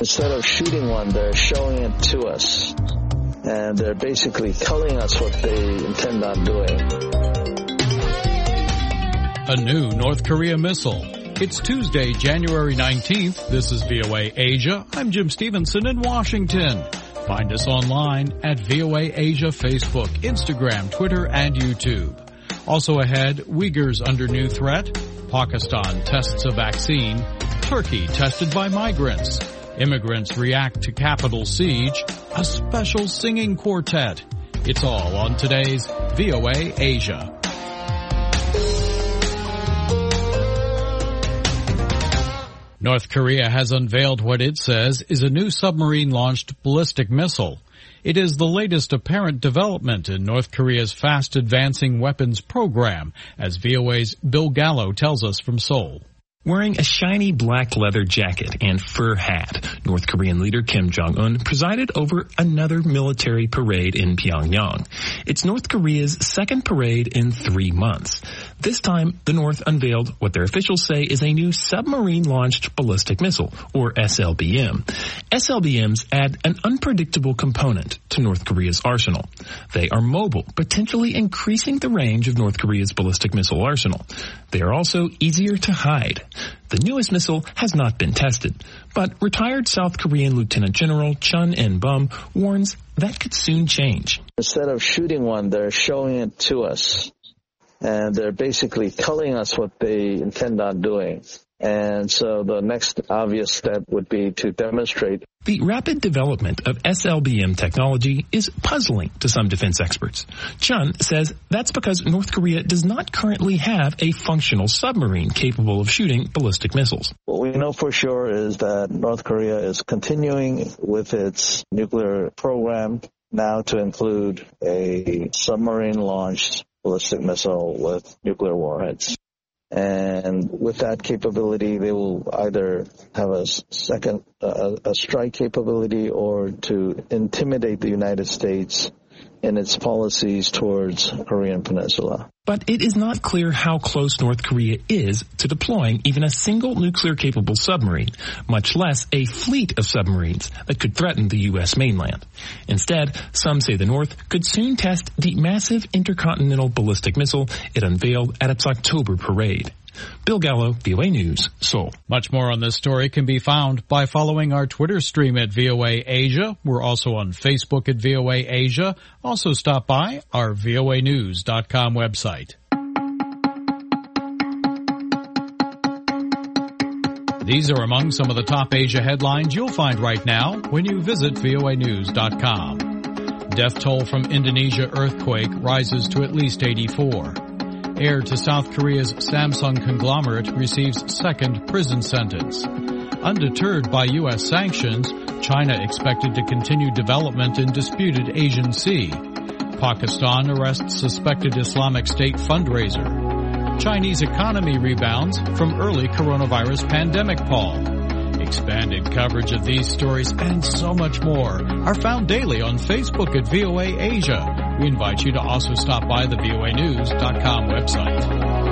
Instead of shooting one, they're showing it to us. And they're basically telling us what they intend on doing. A new North Korea missile. It's Tuesday, January 19th. This is VOA Asia. I'm Jim Stevenson in Washington. Find us online at VOA Asia Facebook, Instagram, Twitter, and YouTube. Also ahead, Uyghurs under new threat. Pakistan tests a vaccine. Turkey tested by migrants. Immigrants react to Capitol siege. A special singing quartet. It's all on today's VOA Asia. North Korea has unveiled what it says is a new submarine-launched ballistic missile. It is the latest apparent development in North Korea's fast-advancing weapons program, as VOA's Bill Gallo tells us from Seoul. Wearing a shiny black leather jacket and fur hat, North Korean leader Kim Jong-un presided over another military parade in Pyongyang. It's North Korea's second parade in 3 months. This time, the North unveiled what their officials say is a new submarine-launched ballistic missile, or SLBM. SLBMs add an unpredictable component to North Korea's arsenal. They are mobile, potentially increasing the range of North Korea's ballistic missile arsenal. They are also easier to hide. The newest missile has not been tested, but retired South Korean Lieutenant General Chun In-bum warns that could soon change. Instead of shooting one, they're showing it to us. And they're basically telling us what they intend on doing. And so the next obvious step would be to demonstrate. The rapid development of SLBM technology is puzzling to some defense experts. Chun says that's because North Korea does not currently have a functional submarine capable of shooting ballistic missiles. What we know for sure is that North Korea is continuing with its nuclear program now to include a submarine-launched ballistic missile with nuclear warheads. And with that capability, they will either have a strike capability or to intimidate the United States in its policies towards Korean Peninsula. But it is not clear how close North Korea is to deploying even a single nuclear-capable submarine, much less a fleet of submarines that could threaten the U.S. mainland. Instead, some say the North could soon test the massive intercontinental ballistic missile it unveiled at its October parade. Bill Gallo, VOA News, Seoul. Much more on this story can be found by following our Twitter stream at VOA Asia. We're also on Facebook at VOA Asia. Also stop by our voanews.com website. These are among some of the top Asia headlines you'll find right now when you visit voanews.com. Death toll from Indonesia earthquake rises to at least 84. Heir to South Korea's Samsung conglomerate receives second prison sentence. Undeterred by U.S. sanctions, China expected to continue development in disputed Asian Sea. Pakistan arrests suspected Islamic State fundraiser. Chinese economy rebounds from early coronavirus pandemic pall. Expanded coverage of these stories and so much more are found daily on Facebook at VOA Asia. We invite you to also stop by the voanews.com website.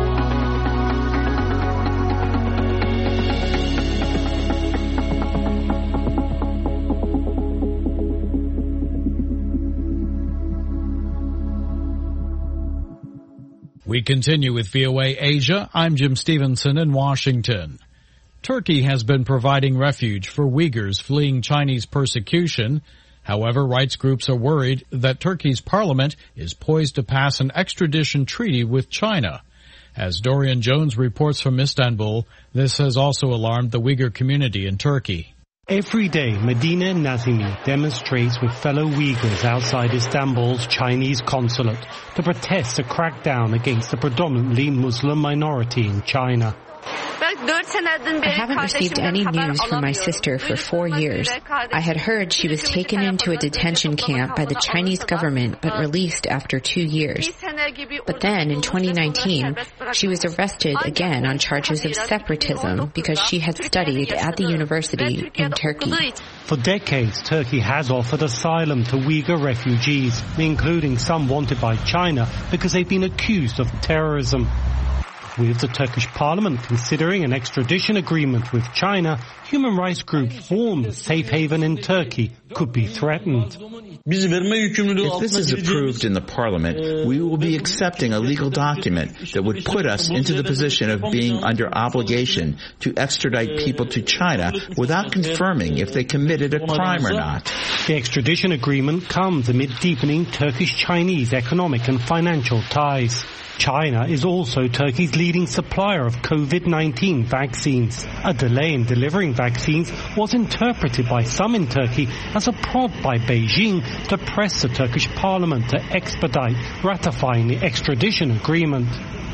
We continue with VOA Asia. I'm Jim Stevenson in Washington. Turkey has been providing refuge for Uyghurs fleeing Chinese persecution. However, rights groups are worried that Turkey's parliament is poised to pass an extradition treaty with China. As Dorian Jones reports from Istanbul, this has also alarmed the Uyghur community in Turkey. Every day, Medina Nazimi demonstrates with fellow Uyghurs outside Istanbul's Chinese consulate to protest a crackdown against the predominantly Muslim minority in China. I haven't received any news from my sister for 4 years. I had heard she was taken into a detention camp by the Chinese government but released after 2 years. But then, in 2019, she was arrested again on charges of separatism because she had studied at the university in Turkey. For decades, Turkey has offered asylum to Uyghur refugees, including some wanted by China because they've been accused of terrorism. With the Turkish parliament considering an extradition agreement with China, human rights groups warn the safe haven in Turkey could be threatened. If this is approved in the parliament, we will be accepting a legal document that would put us into the position of being under obligation to extradite people to China without confirming if they committed a crime or not. The extradition agreement comes amid deepening Turkish-Chinese economic and financial ties. China is also Turkey's leading supplier of COVID-19 vaccines. A delay in delivering vaccines was interpreted by some in Turkey as a prod by Beijing to press the Turkish parliament to expedite ratifying the extradition agreement.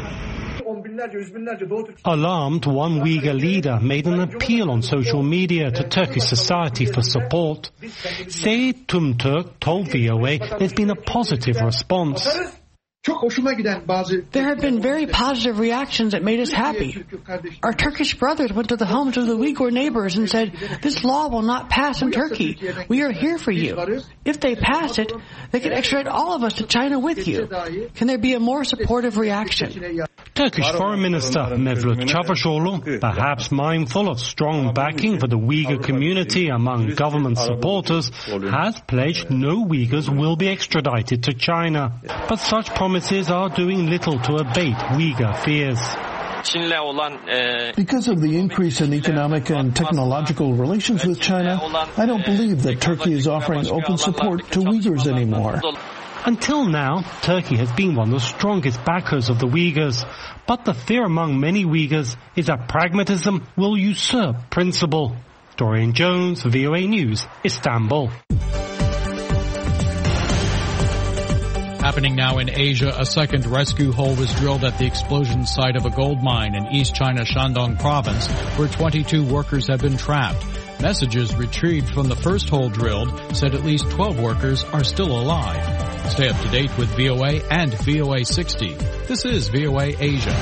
Alarmed, one Uyghur leader made an appeal on social media to Turkish society for support. Seyit Tumturk told VOA there's been a positive response. There have been very positive reactions that made us happy. Our Turkish brothers went to the homes of the Uyghur neighbors and said, "This law will not pass in Turkey. We are here for you. If they pass it, they can extradite all of us to China with you. Can there be a more supportive reaction?" Turkish Foreign Minister Mevlut Çavuşoğlu, perhaps mindful of strong backing for the Uyghur community among government supporters, has pledged no Uyghurs will be extradited to China. But such promises are doing little to abate Uyghur fears. Because of the increase in economic and technological relations with China, I don't believe that Turkey is offering open support to Uyghurs anymore. Until now, Turkey has been one of the strongest backers of the Uyghurs, but the fear among many Uyghurs is that pragmatism will usurp principle. Dorian Jones, VOA News, Istanbul. Happening now in Asia, a second rescue hole was drilled at the explosion site of a gold mine in East China Shandong province, where 22 workers have been trapped. Messages retrieved from the first hole drilled said at least 12 workers are still alive. Stay up to date with VOA and VOA 60. This is VOA Asia.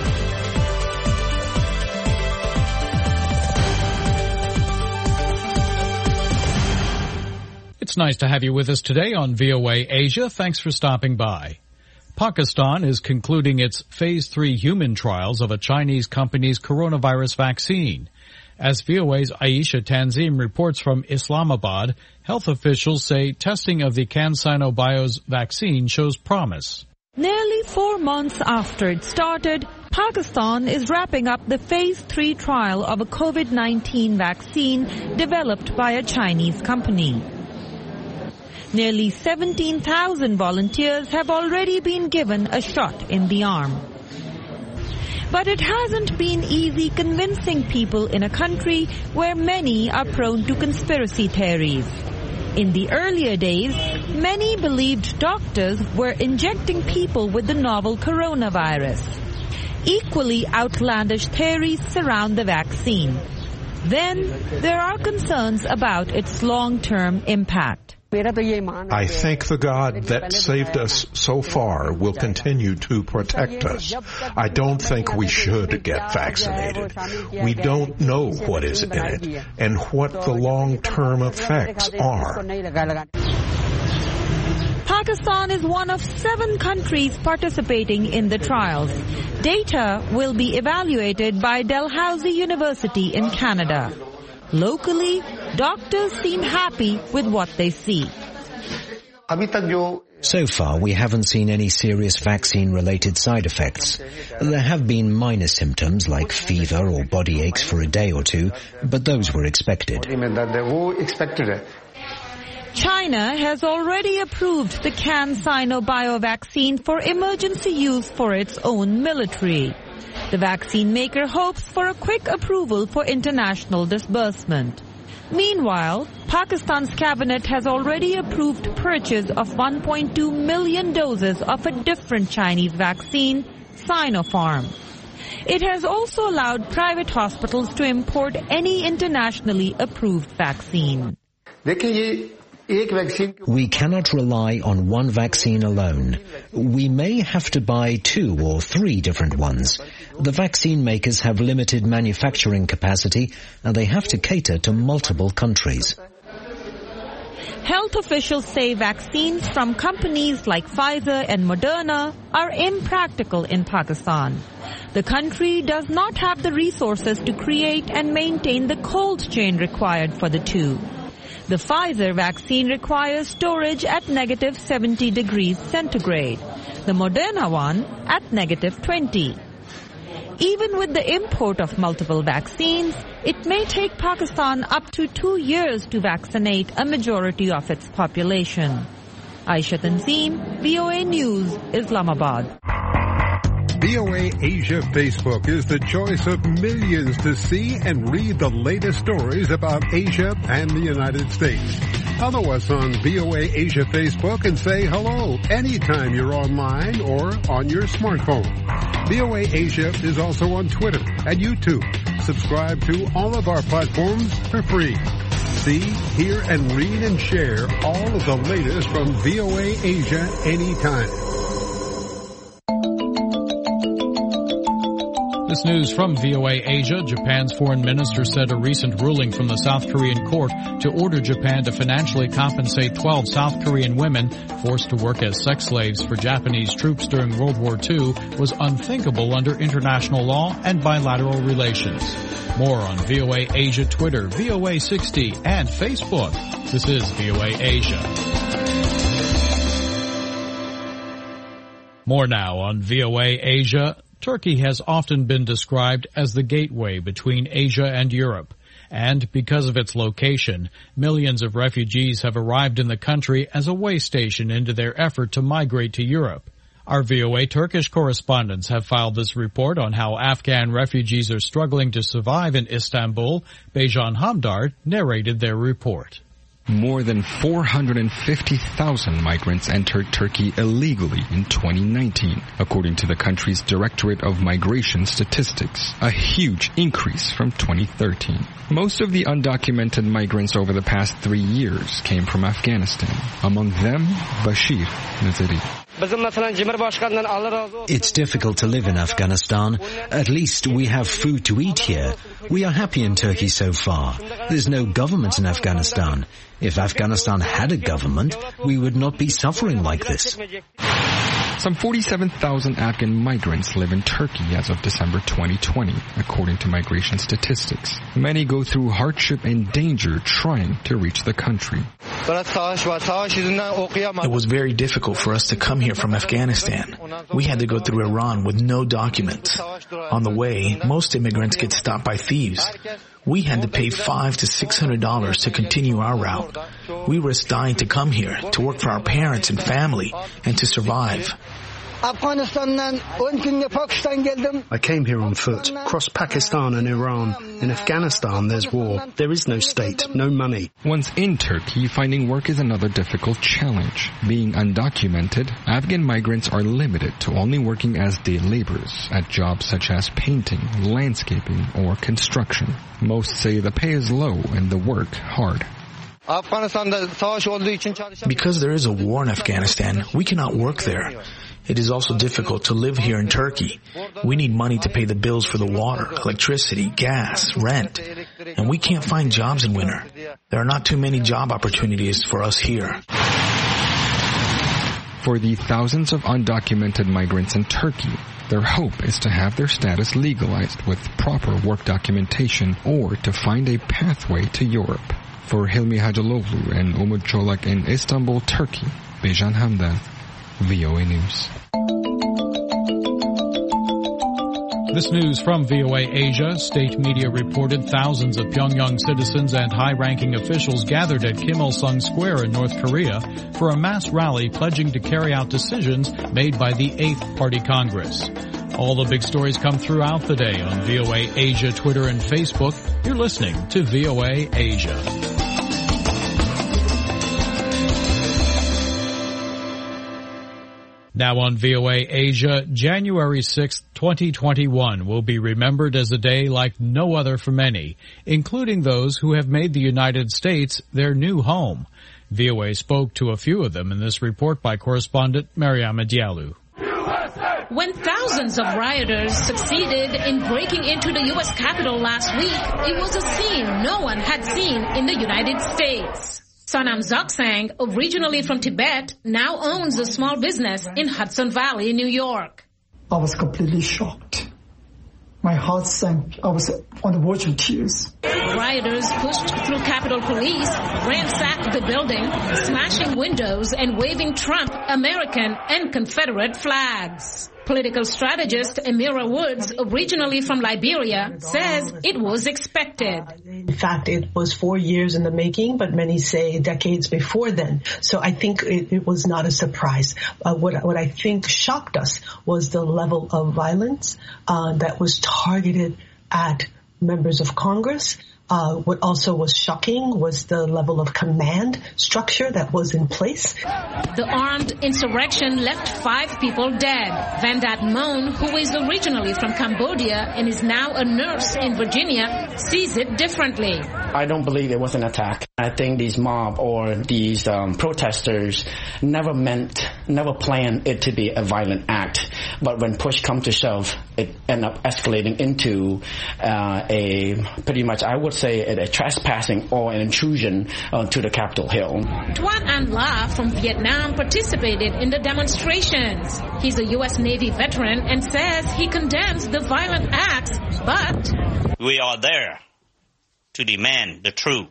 It's nice to have you with us today on VOA Asia. Thanks for stopping by. Pakistan is concluding its Phase 3 human trials of a Chinese company's coronavirus vaccine. As VOA's Aisha Tanzim reports from Islamabad, health officials say testing of the CanSino Bio's vaccine shows promise. Nearly 4 months after it started, Pakistan is wrapping up the Phase 3 trial of a COVID-19 vaccine developed by a Chinese company. Nearly 17,000 volunteers have already been given a shot in the arm. But it hasn't been easy convincing people in a country where many are prone to conspiracy theories. In the earlier days, many believed doctors were injecting people with the novel coronavirus. Equally outlandish theories surround the vaccine. Then there are concerns about its long-term impact. I thank the God that saved us so far will continue to protect us. I don't think we should get vaccinated. We don't know what is in it and what the long-term effects are. Pakistan is one of 7 countries participating in the trials. Data will be evaluated by Dalhousie University in Canada. Locally, doctors seem happy with what they see. So far, we haven't seen any serious vaccine-related side effects. There have been minor symptoms like fever or body aches for a day or two, but those were expected. China has already approved the CanSino Bio vaccine for emergency use for its own military. The vaccine maker hopes for a quick approval for international disbursement. Meanwhile, Pakistan's cabinet has already approved purchase of 1.2 million doses of a different Chinese vaccine, Sinopharm. It has also allowed private hospitals to import any internationally approved vaccine. We cannot rely on one vaccine alone. We may have to buy 2 or 3 different ones. The vaccine makers have limited manufacturing capacity and they have to cater to multiple countries. Health officials say vaccines from companies like Pfizer and Moderna are impractical in Pakistan. The country does not have the resources to create and maintain the cold chain required for the two. The Pfizer vaccine requires storage at -70 degrees centigrade. The Moderna one at -20. Even with the import of multiple vaccines, it may take Pakistan up to 2 years to vaccinate a majority of its population. Aisha Tanzim, VOA News, Islamabad. VOA Asia Facebook is the choice of millions to see and read the latest stories about Asia and the United States. Follow us on VOA Asia Facebook and say hello anytime you're online or on your smartphone. VOA Asia is also on Twitter and YouTube. Subscribe to all of our platforms for free. See, hear, and read and share all of the latest from VOA Asia anytime. This news from VOA Asia. Japan's foreign minister said a recent ruling from the South Korean court to order Japan to financially compensate 12 South Korean women forced to work as sex slaves for Japanese troops during World War II was unthinkable under international law and bilateral relations. More on VOA Asia Twitter, VOA 60, and Facebook. This is VOA Asia. More now on VOA Asia. Turkey has often been described as the gateway between Asia and Europe, and because of its location, millions of refugees have arrived in the country as a way station into their effort to migrate to Europe. Our VOA Turkish correspondents have filed this report on how Afghan refugees are struggling to survive in Istanbul. Bejan Hamdar narrated their report. More than 450,000 migrants entered Turkey illegally in 2019, according to the country's Directorate of Migration Statistics, a huge increase from 2013. Most of the undocumented migrants over the past 3 years came from Afghanistan, among them Bashir Naziri. It's difficult to live in Afghanistan. At least we have food to eat here. We are happy in Turkey so far. There's no government in Afghanistan. If Afghanistan had a government, we would not be suffering like this. Some 47,000 Afghan migrants live in Turkey as of December 2020, according to migration statistics. Many go through hardship and danger trying to reach the country. It was very difficult for us to come here from Afghanistan. We had to go through Iran with no documents. On the way, most immigrants get stopped by thieves. We had to pay $500 to $600 to continue our route. We risked dying to come here, to work for our parents and family, and to survive. I came here on foot, crossed Pakistan and Iran. In Afghanistan, there's war. There is no state, no money. Once in Turkey, finding work is another difficult challenge. Being undocumented, Afghan migrants are limited to only working as day laborers at jobs such as painting, landscaping, or construction. Most say the pay is low and the work hard. Because there is a war in Afghanistan, we cannot work there. It is also difficult to live here in Turkey. We need money to pay the bills for the water, electricity, gas, rent. And we can't find jobs in winter. There are not too many job opportunities for us here. For the thousands of undocumented migrants in Turkey, their hope is to have their status legalized with proper work documentation or to find a pathway to Europe. For Hilmi Hacıoğlu and Umut Çolak in Istanbul, Turkey, Bejan Hamdan, VOA News. This news from VOA Asia. State media reported thousands of Pyongyang citizens and high-ranking officials gathered at Kim Il-sung Square in North Korea for a mass rally pledging to carry out decisions made by the 8th Party Congress. All the big stories come throughout the day on VOA Asia, Twitter, and Facebook. You're listening to VOA Asia. Now on VOA Asia, January 6, 2021 will be remembered as a day like no other for many, including those who have made the United States their new home. VOA spoke to a few of them in this report by correspondent Mariama Diallo. When thousands of rioters succeeded in breaking into the U.S. Capitol last week, it was a scene no one had seen in the United States. Sonam Zoksang, originally from Tibet, now owns a small business in Hudson Valley, New York. I was completely shocked. My heart sank. I was on the verge of tears. Rioters pushed through Capitol Police, ransacked the building, smashing windows and waving Trump, American, and Confederate flags. Political strategist Amira Woods, originally from Liberia, says it was expected. In fact, it was 4 years in the making, but many say decades before then. So I think it was not a surprise. What I think shocked us was the level of violence that was targeted at members of Congress. What also was shocking was the level of command structure that was in place. The armed insurrection left 5 people dead. Vandat Moan, who is originally from Cambodia and is now a nurse in Virginia, sees it differently. I don't believe it was an attack. I think these mob or these protesters never planned it to be a violent act. But when push come to shove, it ended up escalating into pretty much, I would say, a trespassing or an intrusion to the Capitol Hill. Tuan An La from Vietnam participated in the demonstrations. He's a U.S. Navy veteran and says he condemns the violent acts, but we are there to demand the truth.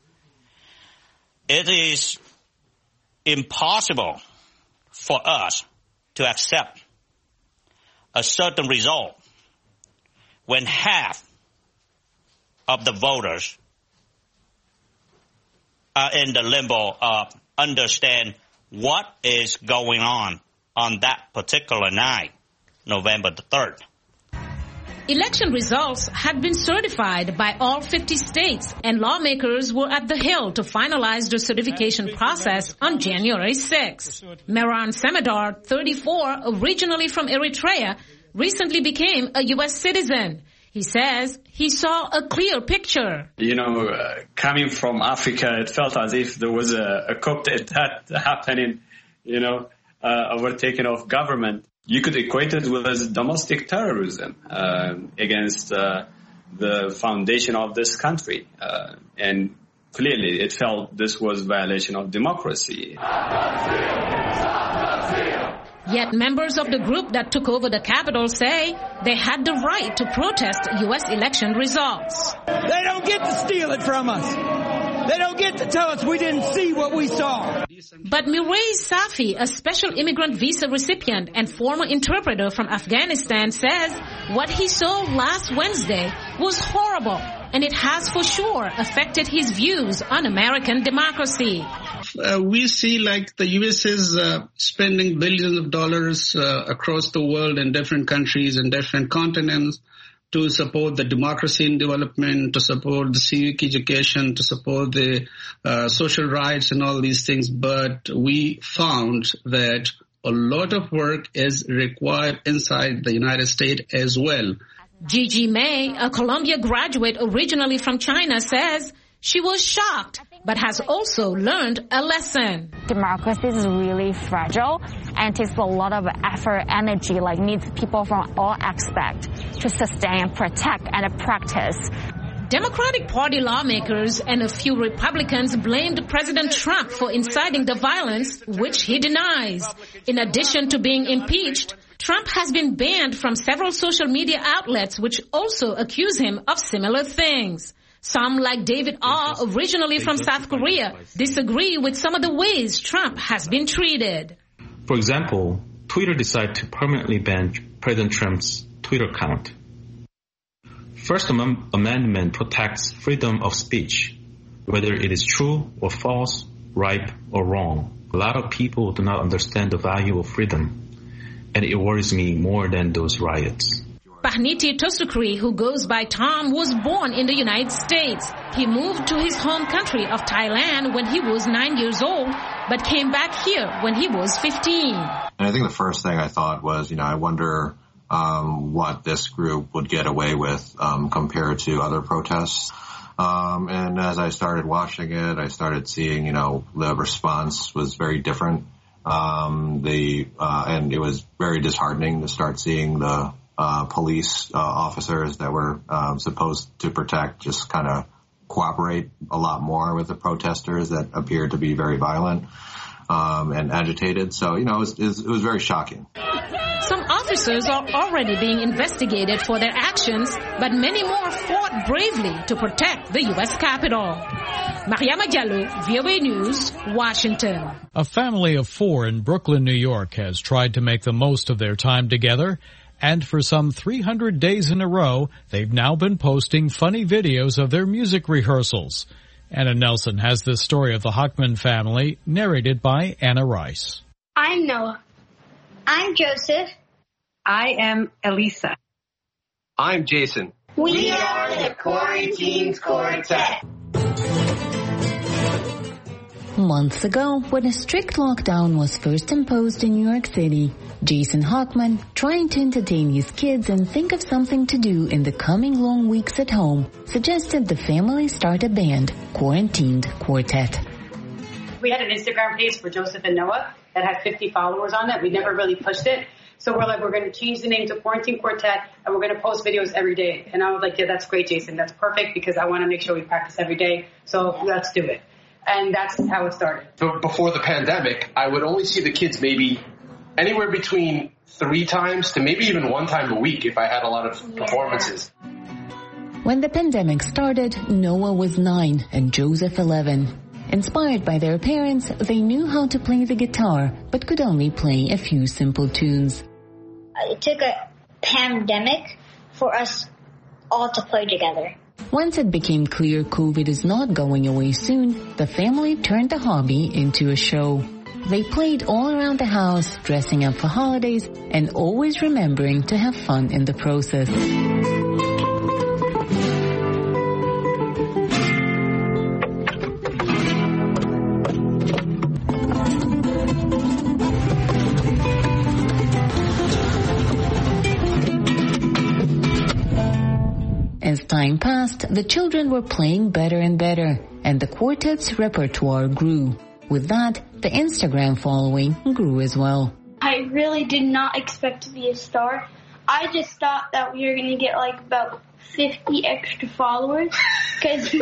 It is impossible for us to accept a certain result when half of the voters are in the limbo of understand what is going on that particular night, November the 3rd. Election results had been certified by all 50 states, and lawmakers were at the Hill to finalize the certification process on January 6. Mehran Semedar, 34, originally from Eritrea, recently became a U.S. citizen. He says he saw a clear picture. Coming from Africa, it felt as if there was a coup d'etat happening, overtaking of government. You could equate it with domestic terrorism against the foundation of this country. And clearly it felt this was violation of democracy. Yet members of the group that took over the Capitol say they had the right to protest U.S. election results. They don't get to steal it from us. They don't get to tell us we didn't see what we saw. But Mireille Safi, a special immigrant visa recipient and former interpreter from Afghanistan, says what he saw last Wednesday was horrible, and it has for sure affected his views on American democracy. We see like the U.S. is spending billions of dollars across the world in different countries and different continents to support the democracy and development, to support the civic education, to support the social rights and all these things. But we found that a lot of work is required inside the United States as well. Gigi May, a Columbia graduate originally from China, says she was shocked, but has also learned a lesson. Democracy is really fragile and takes a lot of effort, energy, needs people from all aspects to sustain, protect, and practice. Democratic Party lawmakers and a few Republicans blamed President Trump for inciting the violence, which he denies. In addition to being impeached, Trump has been banned from several social media outlets, which also accuse him of similar things. Some, like David Ah, originally from South Korea, disagree with some of the ways Trump has been treated. For example, Twitter decided to permanently ban President Trump's Twitter account. First Amendment protects freedom of speech, whether it is true or false, right or wrong. A lot of people do not understand the value of freedom, and it worries me more than those riots. Pahniti Tosukri, who goes by Tom, was born in the United States. He moved to his home country of Thailand when he was 9 years old, but came back here when he was 15. And I think the first thing I thought was, I wonder what this group would get away with compared to other protests. And as I started watching it, I started seeing, the response was very different. And it was very disheartening to start seeing the police officers that were supposed to protect just kind of cooperate a lot more with the protesters that appeared to be very violent and agitated. So, it was very shocking. Some officers are already being investigated for their actions, but many more fought bravely to protect the U.S. Capitol. Mariama Diallo, VOA News, Washington. A family of 4 in Brooklyn, New York has tried to make the most of their time together, and for some 300 days in a row, they've now been posting funny videos of their music rehearsals. Anna Nelson has the story of the Hochman family, narrated by Anna Rice. I'm Noah. I'm Joseph. I am Elisa. I'm Jason. We are the Quarantines Quartet. Months ago, when a strict lockdown was first imposed in New York City, Jason Hochman, trying to entertain his kids and think of something to do in the coming long weeks at home, suggested the family start a band, Quarantined Quartet. We had an Instagram page for Joseph and Noah that had 50 followers on it. We never really pushed it. So we're going to change the name to Quarantine Quartet, and we're going to post videos every day. And I was like, yeah, that's great, Jason. That's perfect, because I want to make sure we practice every day. So let's do it. And that's how it started. So before the pandemic, I would only see the kids maybe anywhere between 3 times to maybe even 1 time a week if I had a lot of performances. When the pandemic started, Noah was 9 and Joseph 11. Inspired by their parents, they knew how to play the guitar, but could only play a few simple tunes. It took a pandemic for us all to play together. Once it became clear COVID is not going away soon, the family turned the hobby into a show. They played all around the house, dressing up for holidays, and always remembering to have fun in the process. As time passed, the children were playing better and better, and the quartet's repertoire grew. With that, the Instagram following grew as well. I really did not expect to be a star. I just thought that we were going to get about 50 extra followers, because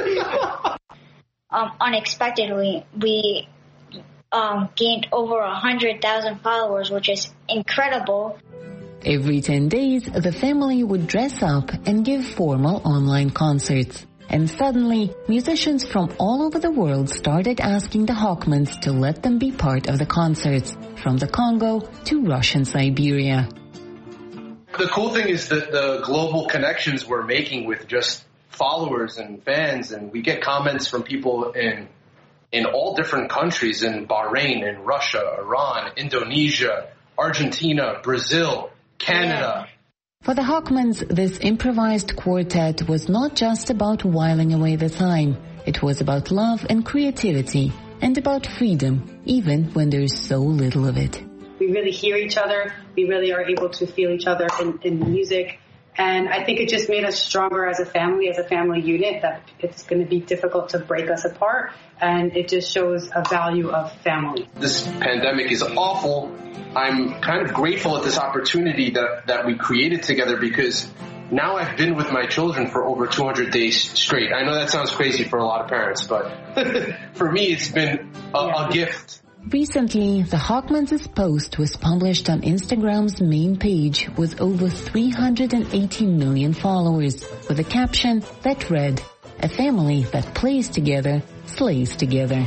unexpectedly we gained over 100,000 followers, which is incredible. Every 10 days, the family would dress up and give formal online concerts. And suddenly, musicians from all over the world started asking the Hochmans to let them be part of the concerts, from the Congo to Russian Siberia. The cool thing is that the global connections we're making with just followers and fans, and we get comments from people in all different countries, in Bahrain, in Russia, Iran, Indonesia, Argentina, Brazil, Canada. For the Hochmans, this improvised quartet was not just about whiling away the time. It was about love and creativity, and about freedom, even when there's so little of it. We really hear each other. We really are able to feel each other in music. And I think it just made us stronger as a family unit, that it's going to be difficult to break us apart. And it just shows a value of family. This pandemic is awful. I'm kind of grateful at this opportunity that we created together, because now I've been with my children for over 200 days straight. I know that sounds crazy for a lot of parents, but for me it's been a gift. Recently, the Hochmans' post was published on Instagram's main page with over 380 million followers, with a caption that read, "A family that plays together, slays together."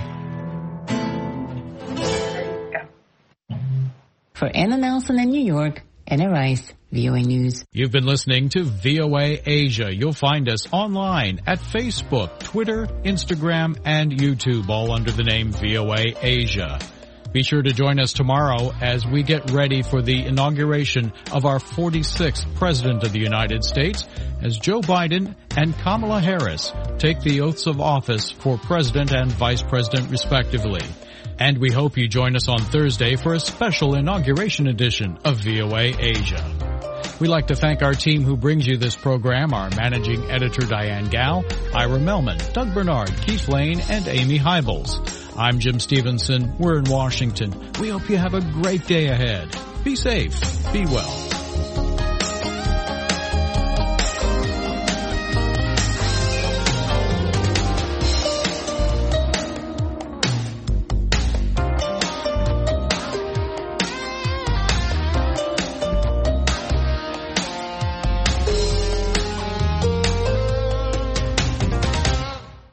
For Anna Nelson in New York, Anna Rice, VOA News. You've been listening to VOA Asia. You'll find us online at Facebook, Twitter, Instagram, and YouTube, all under the name VOA Asia. Be sure to join us tomorrow as we get ready for the inauguration of our 46th President of the United States, as Joe Biden and Kamala Harris take the oaths of office for President and Vice President respectively. And we hope you join us on Thursday for a special inauguration edition of VOA Asia. We'd like to thank our team who brings you this program, our managing editor Diane Gao, Ira Melman, Doug Bernard, Keith Lane, and Amy Hybels. I'm Jim Stevenson. We're in Washington. We hope you have a great day ahead. Be safe. Be well.